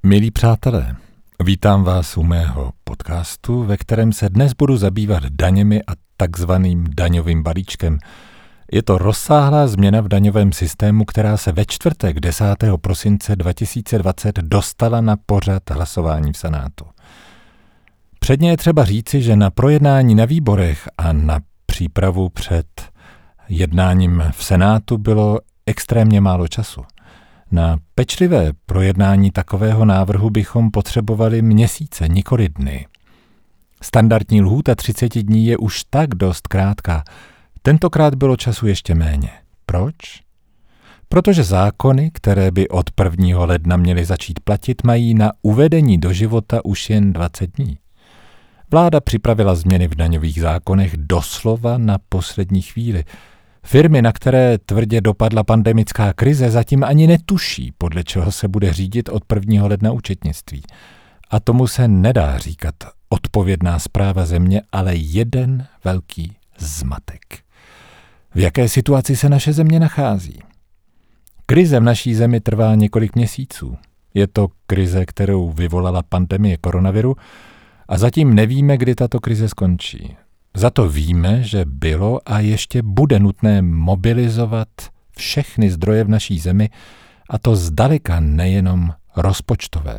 Milí přátelé, vítám vás u mého podcastu, ve kterém se dnes budu zabývat daněmi a takzvaným daňovým balíčkem. Je to rozsáhlá změna v daňovém systému, která se ve čtvrtek 10. prosince 2020 dostala na pořad hlasování v Senátu. Předně je třeba říci, že na projednání na výborech a na přípravu před jednáním v Senátu bylo extrémně málo času. Na pečlivé projednání takového návrhu bychom potřebovali měsíce, nikoli dny. Standardní lhůta 30 dní je už tak dost krátká. Tentokrát bylo času ještě méně. Proč? Protože zákony, které by od 1. ledna měly začít platit, mají na uvedení do života už jen 20 dní. Vláda připravila změny v daňových zákonech doslova na poslední chvíli. Firmy, na které tvrdě dopadla pandemická krize, zatím ani netuší, podle čeho se bude řídit od 1. ledna účetnictví. A tomu se nedá říkat odpovědná správa země, ale jeden velký zmatek. V jaké situaci se naše země nachází? Krize v naší zemi trvá několik měsíců. Je to krize, kterou vyvolala pandemie koronaviru a zatím nevíme, kdy tato krize skončí. Za to víme, že bylo a ještě bude nutné mobilizovat všechny zdroje v naší zemi, a to zdaleka nejenom rozpočtové.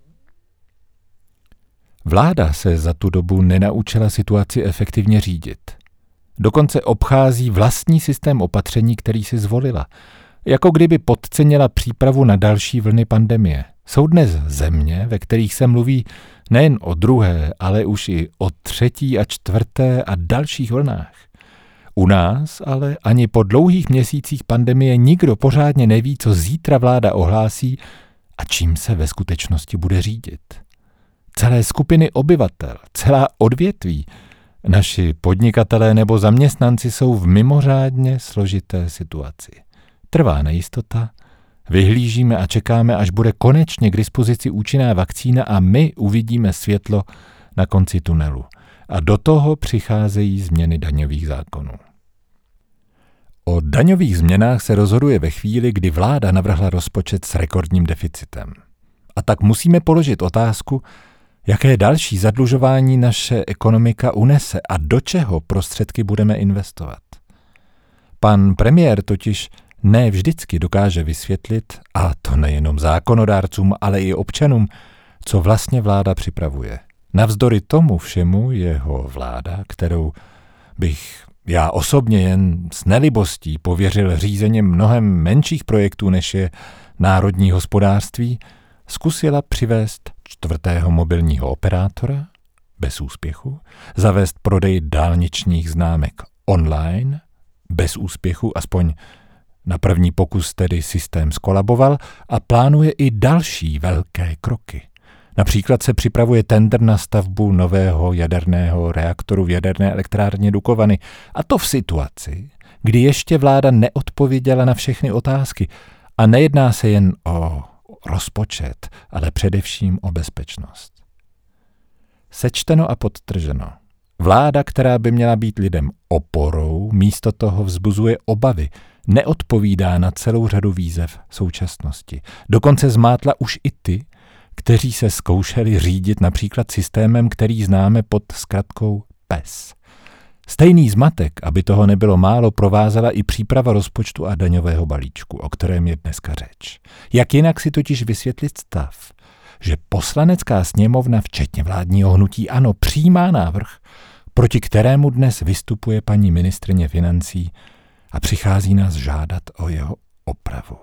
Vláda se za tu dobu nenaučila situaci efektivně řídit. Dokonce obchází vlastní systém opatření, který si zvolila, jako kdyby podcenila přípravu na další vlny pandemie. Jsou dnes země, ve kterých se mluví nejen o druhé, ale už i o 3. a 4. a dalších vlnách. U nás ale ani po dlouhých měsících pandemie nikdo pořádně neví, co zítra vláda ohlásí a čím se ve skutečnosti bude řídit. Celé skupiny obyvatel, celá odvětví, naši podnikatelé nebo zaměstnanci jsou v mimořádně složité situaci. Trvá nejistota, vyhlížíme a čekáme, až bude konečně k dispozici účinná vakcína a my uvidíme světlo na konci tunelu. A do toho přicházejí změny daňových zákonů. O daňových změnách se rozhoduje ve chvíli, kdy vláda navrhla rozpočet s rekordním deficitem. A tak musíme položit otázku, jaké další zadlužování naše ekonomika unese a do čeho prostředky budeme investovat. Pan premiér totiž ne vždycky dokáže vysvětlit, a to nejenom zákonodárcům, ale i občanům, co vlastně vláda připravuje. Navzdory tomu všemu jeho vláda, kterou bych já osobně jen s nelibostí pověřil řízením mnohem menších projektů, než je národní hospodářství, zkusila přivést 4. mobilního operátora, bez úspěchu, zavést prodej dálničních známek online, bez úspěchu, aspoň na první pokus tedy systém skolaboval, a plánuje i další velké kroky. Například se připravuje tendr na stavbu nového jaderného reaktoru v jaderné elektrárně Dukovany. A to v situaci, kdy ještě vláda neodpověděla na všechny otázky. A nejedná se jen o rozpočet, ale především o bezpečnost. Sečteno a podtrženo. Vláda, která by měla být lidem oporou, místo toho vzbuzuje obavy, neodpovídá na celou řadu výzev současnosti. Dokonce zmátla už i ty, kteří se zkoušeli řídit například systémem, který známe pod zkratkou PES. Stejný zmatek, aby toho nebylo málo, provázela i příprava rozpočtu a daňového balíčku, o kterém je dneska řeč. Jak jinak si totiž vysvětlit stav, že Poslanecká sněmovna, včetně vládního hnutí ANO, přijímá návrh, proti kterému dnes vystupuje paní ministryně financí a přichází nás žádat o jeho opravu.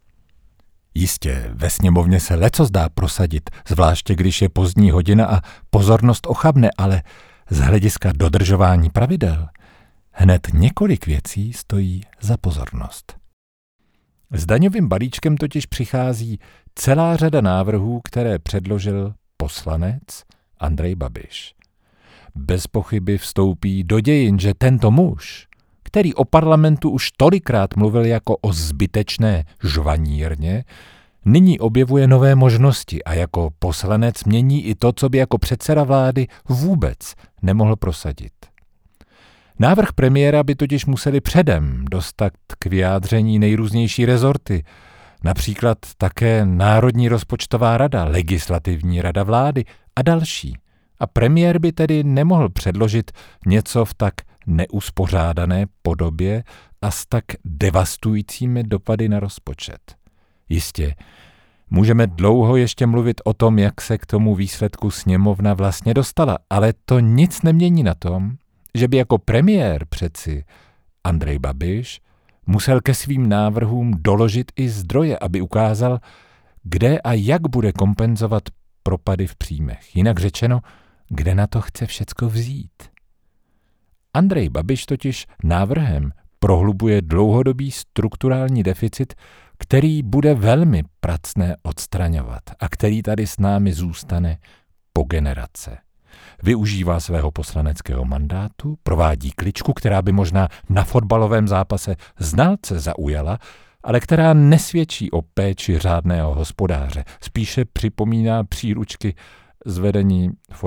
Jistě, ve sněmovně se lecos dá prosadit, zvláště když je pozdní hodina a pozornost ochabne, ale z hlediska dodržování pravidel hned několik věcí stojí za pozornost. S daňovým balíčkem totiž přichází celá řada návrhů, které předložil poslanec Andrej Babiš. Bez pochyby vstoupí do dějin, že tento muž, který o parlamentu už tolikrát mluvil jako o zbytečné žvanírně, nyní objevuje nové možnosti a jako poslanec mění i to, co by jako předseda vlády vůbec nemohl prosadit. Návrh premiéra by totiž museli předem dostat k vyjádření nejrůznější rezorty, Například také Národní rozpočtová rada, Legislativní rada vlády a další. A premiér by tedy nemohl předložit něco v tak neuspořádané podobě a s tak devastujícími dopady na rozpočet. Jistě, můžeme dlouho ještě mluvit o tom, jak se k tomu výsledku sněmovna vlastně dostala, ale to nic nemění na tom, že by jako premiér přeci Andrej Babiš musel ke svým návrhům doložit i zdroje, aby ukázal, kde a jak bude kompenzovat propady v příjmech. Jinak řečeno, kde na to chce všecko vzít. Andrej Babiš totiž návrhem prohlubuje dlouhodobý strukturální deficit, který bude velmi pracné odstraňovat a který tady s námi zůstane po generace. Využívá svého poslaneckého mandátu, provádí kličku, která by možná na fotbalovém zápase znalce zaujala, ale která nesvědčí o péči řádného hospodáře. Spíše připomíná příručky z vedení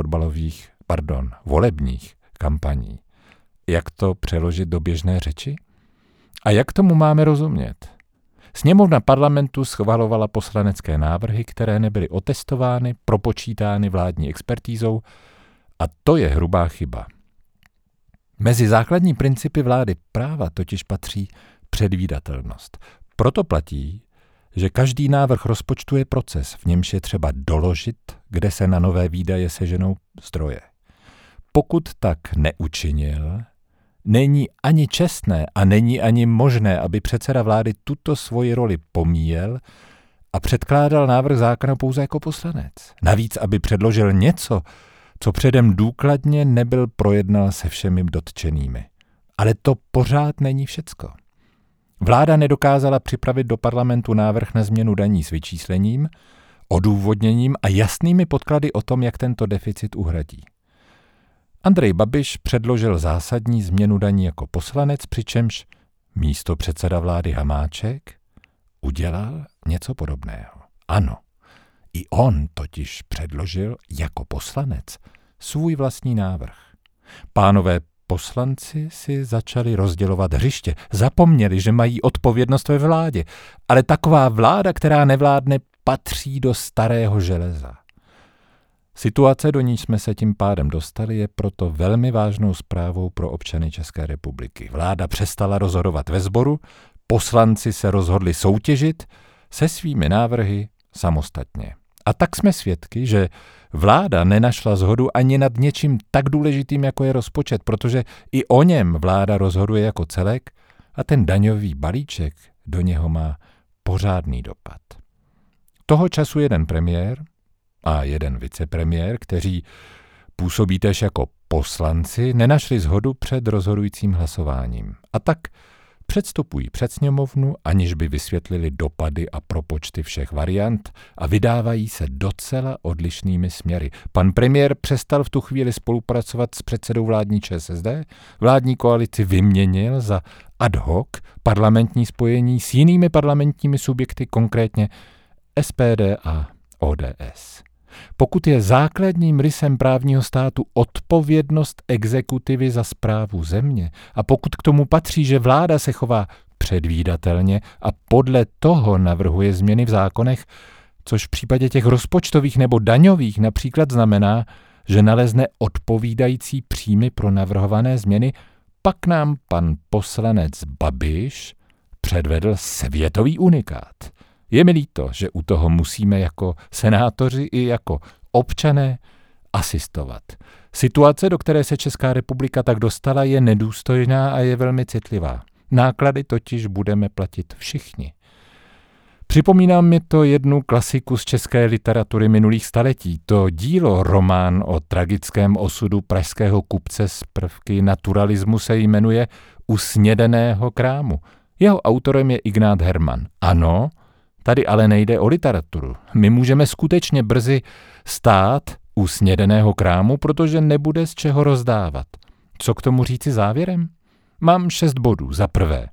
volebních kampaní. Jak to přeložit do běžné řeči? A jak tomu máme rozumět? Sněmovna parlamentu schvalovala poslanecké návrhy, které nebyly otestovány, propočítány vládní expertízou, a to je hrubá chyba. Mezi základní principy vlády práva totiž patří předvídatelnost. Proto platí, že každý návrh rozpočtu je proces, v němž je třeba doložit, kde se na nové výdaje seženou zdroje. Pokud tak neučinil, není ani čestné a není ani možné, aby předseda vlády tuto svoji roli pomíjel a předkládal návrh zákona pouze jako poslanec. Navíc, aby předložil něco, co předem důkladně nebyl projednal se všemi dotčenými. Ale to pořád není všecko. Vláda nedokázala připravit do parlamentu návrh na změnu daní s vyčíslením, odůvodněním a jasnými podklady o tom, jak tento deficit uhradí. Andrej Babiš předložil zásadní změnu daní jako poslanec, přičemž místopředseda vlády Hamáček udělal něco podobného. Ano, i on totiž předložil jako poslanec svůj vlastní návrh. Pánové poslanci si začali rozdělovat hřiště, zapomněli, že mají odpovědnost ve vládě, ale taková vláda, která nevládne, patří do starého železa. Situace, do níž jsme se tím pádem dostali, je proto velmi vážnou zprávou pro občany České republiky. Vláda přestala rozhodovat ve sboru, poslanci se rozhodli soutěžit se svými návrhy samostatně. A tak jsme svědky, že vláda nenašla shodu ani nad něčím tak důležitým, jako je rozpočet, protože i o něm vláda rozhoduje jako celek a ten daňový balíček do něho má pořádný dopad. Toho času jeden premiér a jeden vicepremiér, kteří působí též jako poslanci, nenašli shodu před rozhodujícím hlasováním. A tak předstupují před sněmovnu, aniž by vysvětlili dopady a propočty všech variant a vydávají se docela odlišnými směry. Pan premiér přestal v tu chvíli spolupracovat s předsedou vládní ČSSD, vládní koalici vyměnil za ad hoc parlamentní spojení s jinými parlamentními subjekty, konkrétně SPD a ODS. Pokud je základním rysem právního státu odpovědnost exekutivy za správu země a pokud k tomu patří, že vláda se chová předvídatelně a podle toho navrhuje změny v zákonech, což v případě těch rozpočtových nebo daňových například znamená, že nalezne odpovídající příjmy pro navrhované změny, pak nám pan poslanec Babiš předvedl světový unikát. Je mi líto, že u toho musíme jako senátoři i jako občané asistovat. Situace, do které se Česká republika tak dostala, je nedůstojná a je velmi citlivá. Náklady totiž budeme platit všichni. Připomíná mi to jednu klasiku z české literatury minulých staletí. To dílo, román o tragickém osudu pražského kupce z prvky naturalismu se jmenuje U snědeného krámu. Jeho autorem je Ignác Herman. Ano, tady ale nejde o literaturu. My můžeme skutečně brzy stát u snědeného krámu, protože nebude z čeho rozdávat. Co k tomu říci závěrem? Mám 6 bodů. Za prvé,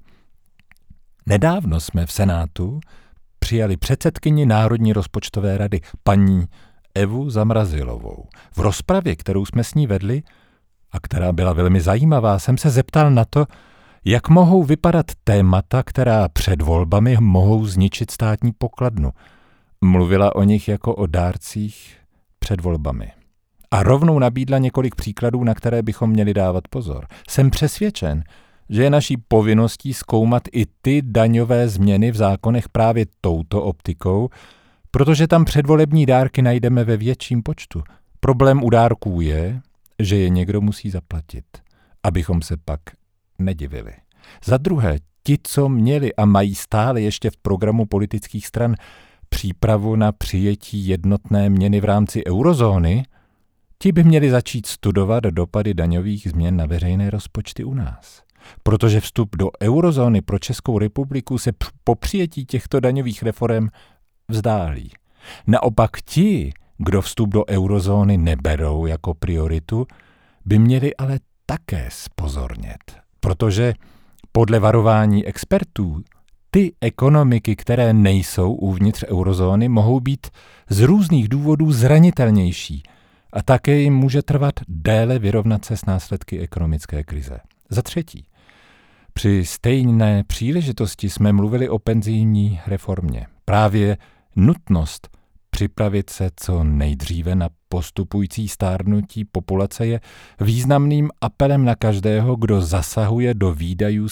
nedávno jsme v Senátu přijali předsedkyni Národní rozpočtové rady, paní Evu Zamrazilovou. V rozpravě, kterou jsme s ní vedli a která byla velmi zajímavá, jsem se zeptal na to, Jak mohou vypadat témata, která před volbami mohou zničit státní pokladnu? Mluvila o nich jako o dárcích před volbami. A rovnou nabídla několik příkladů, na které bychom měli dávat pozor. Jsem přesvědčen, že je naší povinností zkoumat i ty daňové změny v zákonech právě touto optikou, protože tam předvolební dárky najdeme ve větším počtu. Problém u dárků je, že je někdo musí zaplatit, abychom se pak nedivili. Za druhé, ti, co měli a mají stále ještě v programu politických stran přípravu na přijetí jednotné měny v rámci eurozóny, ti by měli začít studovat dopady daňových změn na veřejné rozpočty u nás. Protože vstup do eurozóny pro Českou republiku se po přijetí těchto daňových reforem vzdálí. Naopak ti, kdo vstup do eurozóny neberou jako prioritu, by měli ale také zpozornět. Protože podle varování expertů ty ekonomiky, které nejsou uvnitř eurozóny, mohou být z různých důvodů zranitelnější a také jim může trvat déle vyrovnat se s následky ekonomické krize. Za třetí, při stejné příležitosti jsme mluvili o penzijní reformě. Právě nutnost připravit se co nejdříve na postupující stárnutí populace je významným apelem na každého, kdo zasahuje do výdajů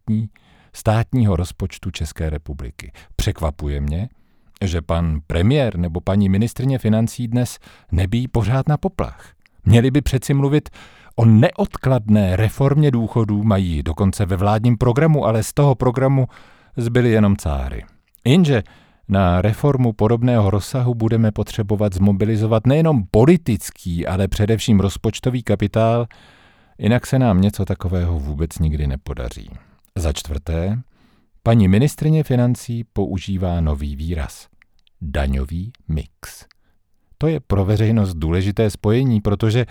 státního rozpočtu České republiky. Překvapuje mě, že pan premiér nebo paní ministryně financí dnes nebíjí pořád na poplach. Měli by přeci mluvit o neodkladné reformě důchodů, mají dokonce ve vládním programu, ale z toho programu zbyly jenom cáry. Jenže na reformu podobného rozsahu budeme potřebovat zmobilizovat nejenom politický, ale především rozpočtový kapitál, jinak se nám něco takového vůbec nikdy nepodaří. Za čtvrté, paní ministryně financí používá nový výraz – daňový mix. To je pro veřejnost důležité spojení, protože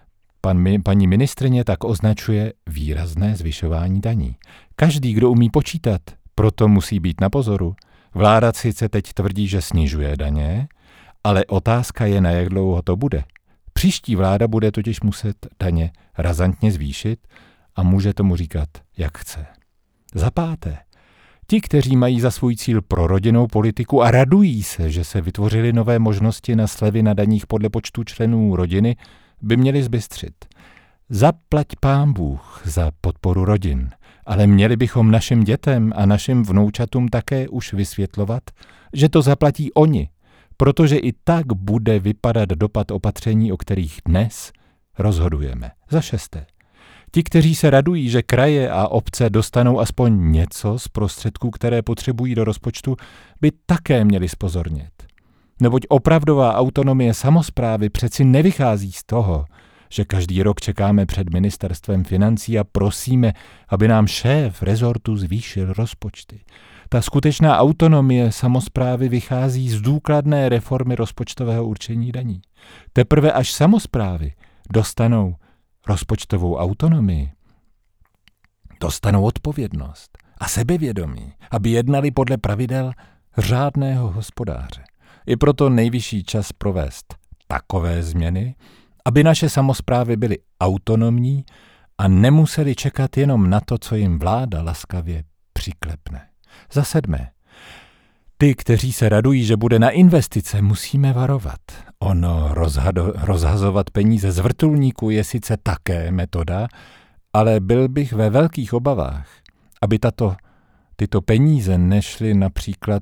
paní ministryně tak označuje výrazné zvyšování daní. Každý, kdo umí počítat, proto musí být na pozoru. Vláda sice teď tvrdí, že snižuje daně, ale otázka je, na jak dlouho to bude. Příští vláda bude totiž muset daně razantně zvýšit a může tomu říkat, jak chce. Za páté, ti, kteří mají za svůj cíl prorodinnou politiku a radují se, že se vytvořily nové možnosti na slevy na daních podle počtu členů rodiny, by měli zbystřit. Zaplať pán Bůh za podporu rodin, ale měli bychom našim dětem a našim vnoučatům také už vysvětlovat, že to zaplatí oni, protože i tak bude vypadat dopad opatření, o kterých dnes rozhodujeme. Za šesté. Ti, kteří se radují, že kraje a obce dostanou aspoň něco z prostředků, které potřebují do rozpočtu, by také měli zpozornět. Neboť opravdová autonomie samosprávy přeci nevychází z toho, že každý rok čekáme před ministerstvem financí a prosíme, aby nám šéf rezortu zvýšil rozpočty. Ta skutečná autonomie samosprávy vychází z důkladné reformy rozpočtového určení daní. Teprve až samosprávy dostanou rozpočtovou autonomii, dostanou odpovědnost a sebevědomí, aby jednali podle pravidel řádného hospodáře. Je proto nejvyšší čas provést takové změny, aby naše samosprávy byly autonomní a nemuseli čekat jenom na to, co jim vláda laskavě přiklepne. Za sedmé. Ty, kteří se radují, že bude na investice, musíme varovat. Ono rozhazovat peníze z vrtulníku je sice také metoda, ale byl bych ve velkých obavách, aby tyto peníze nešly například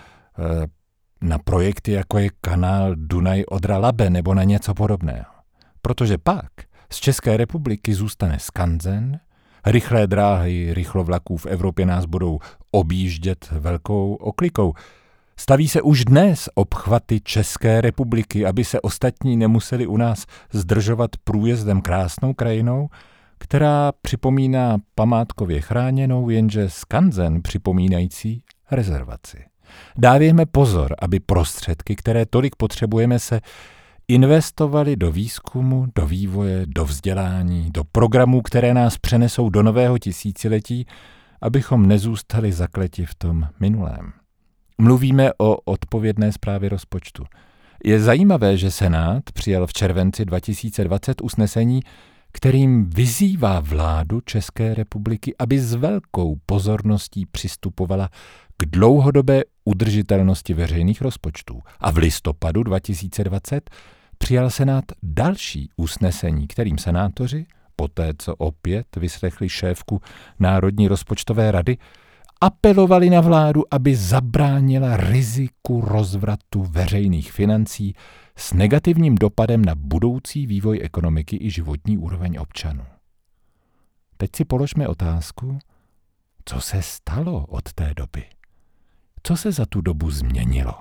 na projekty, jako je kanál Dunaj-Odra-Labe nebo na něco podobného. Protože pak z České republiky zůstane skanzen, rychlé dráhy rychlovlaků v Evropě nás budou objíždět velkou oklikou. Staví se už dnes obchvaty České republiky, aby se ostatní nemuseli u nás zdržovat průjezdem krásnou krajinou, která připomíná památkově chráněnou, jenže skanzen připomínající rezervaci. Dávejme pozor, aby prostředky, které tolik potřebujeme, se investovali do výzkumu, do vývoje, do vzdělání, do programů, které nás přenesou do nového tisíciletí, abychom nezůstali zakleti v tom minulém. Mluvíme o odpovědné správě rozpočtu. Je zajímavé, že Senát přijal v červenci 2020 usnesení, kterým vyzývá vládu České republiky, aby s velkou pozorností přistupovala k dlouhodobé udržitelnosti veřejných rozpočtů. A v listopadu 2020 přijal Senát další usnesení, kterým senátoři, poté co opět vyslechli šéfku Národní rozpočtové rady, apelovali na vládu, aby zabránila riziku rozvratu veřejných financí s negativním dopadem na budoucí vývoj ekonomiky i životní úroveň občanů. Teď si položme otázku, co se stalo od té doby? Co se za tu dobu změnilo?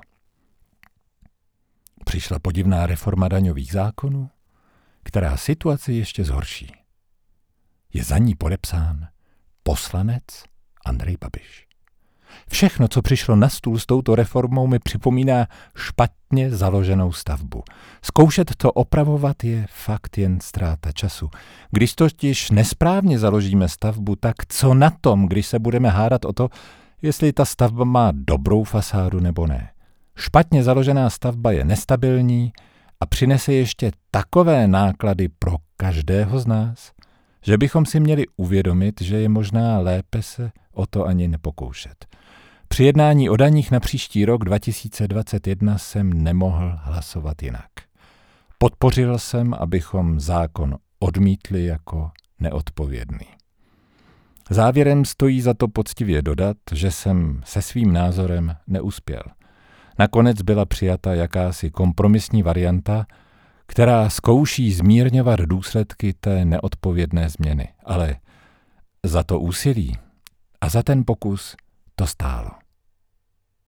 Přišla podivná reforma daňových zákonů, která situaci ještě zhorší. Je za ní podepsán poslanec Andrej Babiš. Všechno, co přišlo na stůl s touto reformou, mi připomíná špatně založenou stavbu. Zkoušet to opravovat je fakt jen ztráta času. Když totiž nesprávně založíme stavbu, tak co na tom, když se budeme hádat o to, jestli ta stavba má dobrou fasádu nebo ne. Špatně založená stavba je nestabilní a přinese ještě takové náklady pro každého z nás, že bychom si měli uvědomit, že je možná lépe se o to ani nepokoušet. Při jednání o daních na příští rok 2021 jsem nemohl hlasovat jinak. Podpořil jsem, abychom zákon odmítli jako neodpovědný. Závěrem stojí za to poctivě dodat, že jsem se svým názorem neuspěl. Nakonec byla přijata jakási kompromisní varianta, která zkouší zmírňovat důsledky té neodpovědné změny. Ale za to úsilí a za ten pokus to stálo.